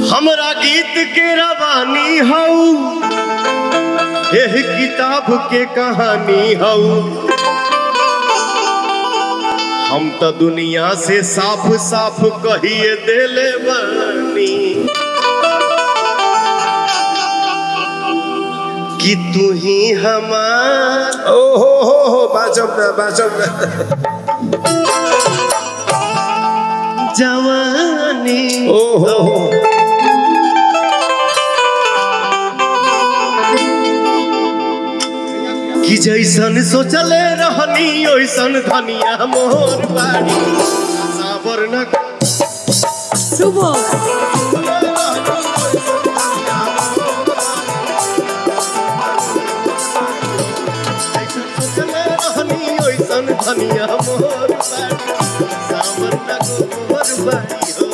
हमरा गीत के रवानी हऊ, एह किताब के कहानी हऊ। हम तो दुनिया से साफ साफ कहिए देले बानी कि तू ही हमार हो बाजब जवानी। कि जैसन सोचले रहनी ओइसन धनिया मोर बाड़ी साबर न शुभ धनिया मोर बाड़ी साबर न गोबर बाड़ी हो।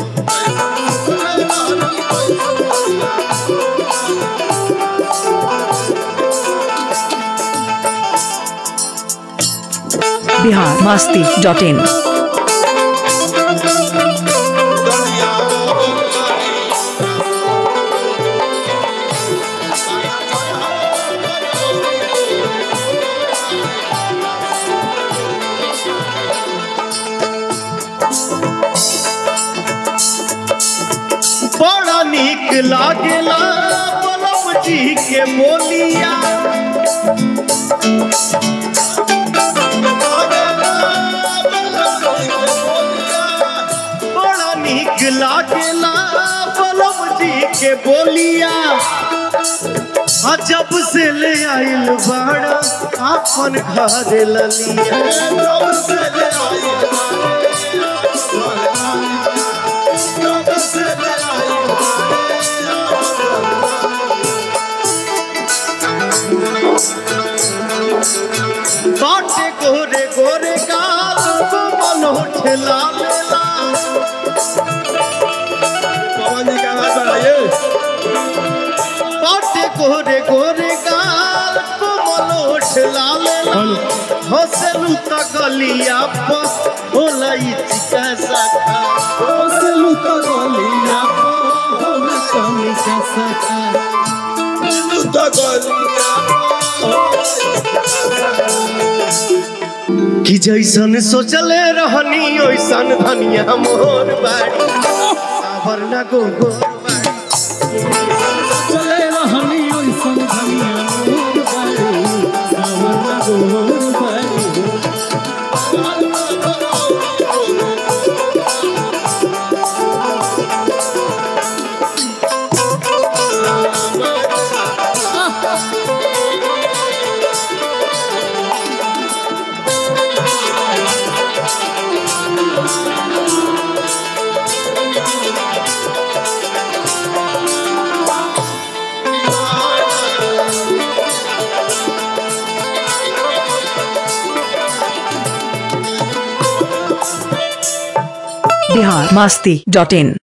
biharmasti.in बड़ा नीक लागेला बलम जी के बोलिया, बड़ा नीक लागेला बलम जी के बोलिया। जब से ले आइल बड़ा अपन घर ललिया, जब से ले बाटे गोरे गोरे गाल को मनो ठेला लेला। बाटे गोरे गोरे गाल को मनो ठेला लेला। हंसलू त गलिया पर होला चिका सखा, हंसलू त गलिया पर होला चिका सखा, हंसलू त गलिया कि जैसन सोचले रहनी ओइसन धनिया मोर बाड़ी साबर न गोबर बाड़ी। सोचले रहनी ओइसन धनिया मोर बाड़ी साबर न गोबर बाड़ी। biharmasti.in